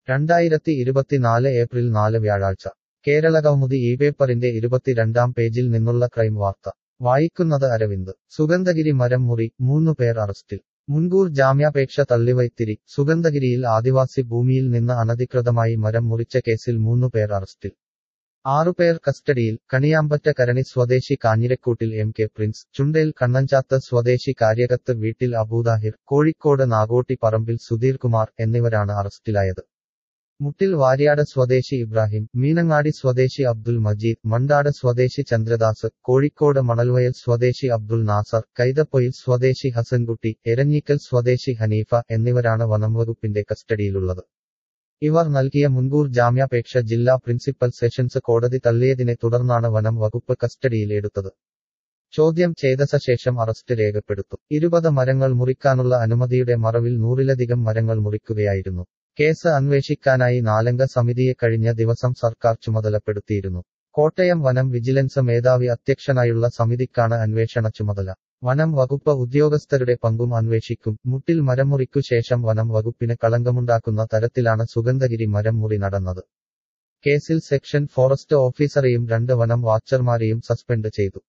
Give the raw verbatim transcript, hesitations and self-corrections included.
രണ്ടായിരത്തി ഇരുപത്തിനാല് ഏപ്രിൽ നാല് വ്യാഴാഴ്ച കേരളകൗമുദി ഈ പേപ്പറിന്റെ ഇരുപത്തിരണ്ടാം പേജിൽ നിന്നുള്ള ക്രൈം വാർത്ത വായിക്കുന്നത് അരവിന്ദ് സുഗന്ധഗിരി മരം മുറി മൂന്നു പേർ അറസ്റ്റിൽ മുൻകൂർ ജാമ്യാപേക്ഷ തള്ളിവൈത്തിരി സുഗന്ധഗിരിയിൽ ആദിവാസി ഭൂമിയിൽ നിന്ന് അനധികൃതമായി മരം മുറിച്ച കേസിൽ മൂന്നു പേർ അറസ്റ്റിൽ ആറുപേർ കസ്റ്റഡിയിൽ കണിയാമ്പറ്റ കരണി സ്വദേശി കാഞ്ഞിരക്കൂട്ടിൽ M K Prince Chundel Kannanchath സ്വദേശി കാര്യകത്ത് വീട്ടിൽ അബൂദാഹിർ കോഴിക്കോട് നാഗോട്ടി പറമ്പിൽ സുധീർ കുമാർ എന്നിവരാണ് അറസ്റ്റിലായത് മുട്ടിൽ വാര്യാട് സ്വദേശി ഇബ്രാഹിം മീനങ്ങാടി സ്വദേശി അബ്ദുൽ മജീദ് മണ്ടാട് സ്വദേശി ചന്ദ്രദാസ് കോഴിക്കോട് മണൽവയൽ സ്വദേശി അബ്ദുൽ നാസർ കൈതപ്പൊയിൽ സ്വദേശി ഹസൻകുട്ടി എരഞ്ഞിക്കൽ സ്വദേശി ഹനീഫ എന്നിവരാണ് വനംവകുപ്പിന്റെ കസ്റ്റഡിയിലുള്ളത് ഇവർ നൽകിയ മുൻകൂർ ജാമ്യാപേക്ഷ ജില്ലാ പ്രിൻസിപ്പൽ സെഷൻസ് കോടതി തള്ളിയതിനെ തുടർന്നാണ് വനം വകുപ്പ് കസ്റ്റഡിയിൽ എടുത്തത് ചോദ്യം ചെയ്ത ശേഷം അറസ്റ്റ് രേഖപ്പെടുത്തും ഇരുപത് മരങ്ങൾ മുറിക്കാനുള്ള അനുമതിയുടെ മറവിൽ നൂറിലധികം മരങ്ങൾ മുറിക്കുകയായിരുന്നു കേസ് അന്വേഷിക്കാനായി നാലംഗ സമിതിയെ കഴിഞ്ഞ ദിവസം സർക്കാർ ചുമതലപ്പെടുത്തിയിരുന്നു കോട്ടയം വനം വിജിലൻസ് മേധാവി അധ്യക്ഷനായുള്ള സമിതിക്കാണ് അന്വേഷണ ചുമതല വനം വകുപ്പ് ഉദ്യോഗസ്ഥരുടെ പങ്കും അന്വേഷിക്കും മുട്ടിൽ മരമുറിക്കു ശേഷം വനം വകുപ്പിന് കളങ്കമുണ്ടാക്കുന്ന തരത്തിലാണ് സുഗന്ധഗിരി മരം മുറി നടന്നത് കേസിൽ സെക്ഷൻ ഫോറസ്റ്റ് ഓഫീസറെയും രണ്ട് വനം വാച്ചർമാരെയും സസ്പെൻഡ് ചെയ്തു